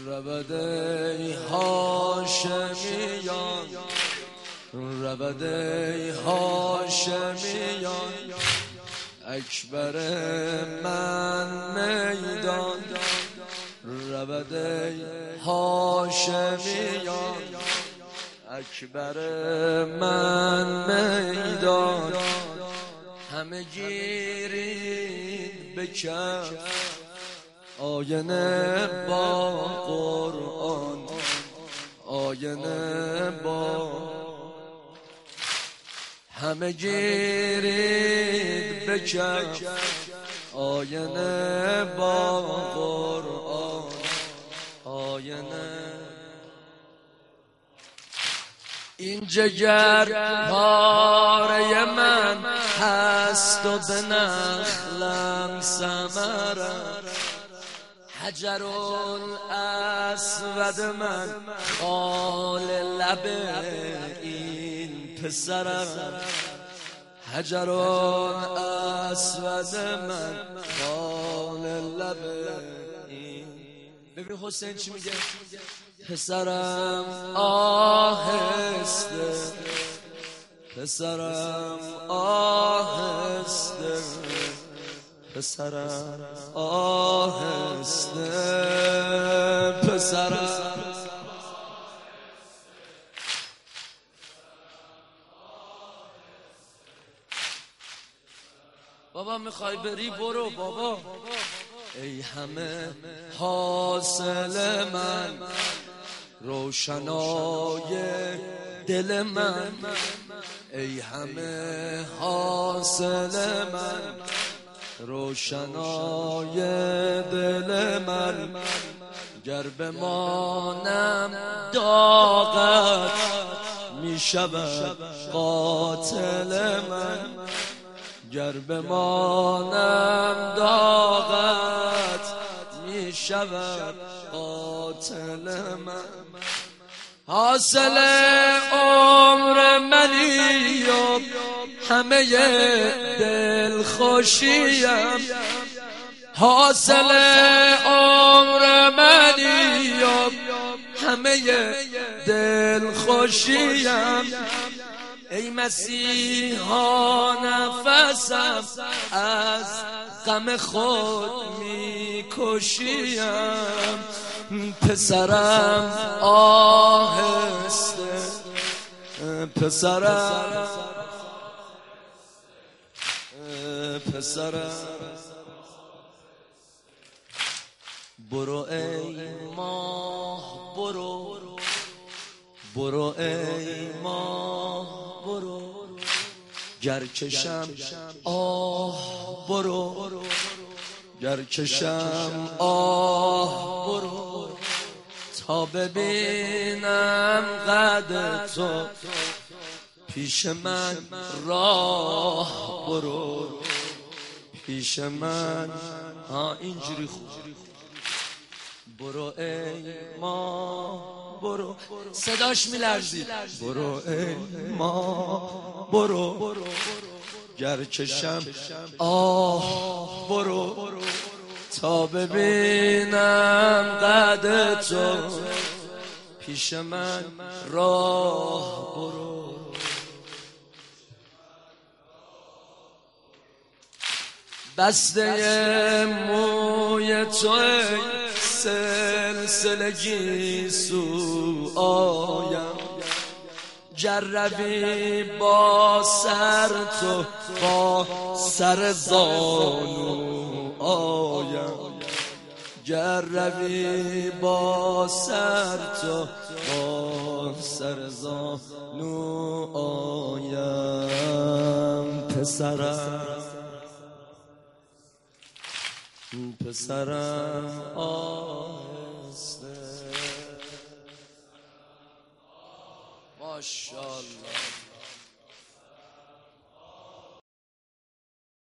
رود ای هاشمیان، رود ای هاشمیان، اکبر من میدان. رود ای هاشمیان، اکبر من میدان. همه گیرید به کف آینه با قرآن، آینه با. همه گیرید به کف آینه با قرآن، آینه. این جگر پاره من هست و به نخلم ثمرم، حجر الاسود من خال لب این پسرم، حجر الاسود من خال لب این. ببین حسین چی میگه؟ پسرم آهسته، پسرم آهسته، پسرم آهسته، پسرم. بابا میخوای بری برو بابا. ای همه حاصل من، روشنای دل من، ای همه حاصل من، روشنای دل من. گر بمانم داغت میشود قاتل من، گر بمانم داغت میشود قاتل من. حاصل عمر منی و همه دل خوشیم، حاصل عمر منی و همه دل خوشیم. ای مسیحا نفسم از غم خود میکشیم، پسرم آهسته، پسرم، پسرم. برو ای ماه برو، برو ای ماه برو، گر کشم آه برو، گر کشم آه برو، تا ببینم قد تو پیش من راه برو، پیش من. اینجوری خوب. برو ای ماه برو، صداش میلرزید. برو ای ماه برو، گر کشم آه برو، تا ببینم قد تو پیش من راه برو. بسته موی تو سلسله گیسو آیم، جربی با سر تو با سر زانو آیم، جربی با سر تو با سر زانو آیم، پسرم، پسرم آهسته. ماشاءالله.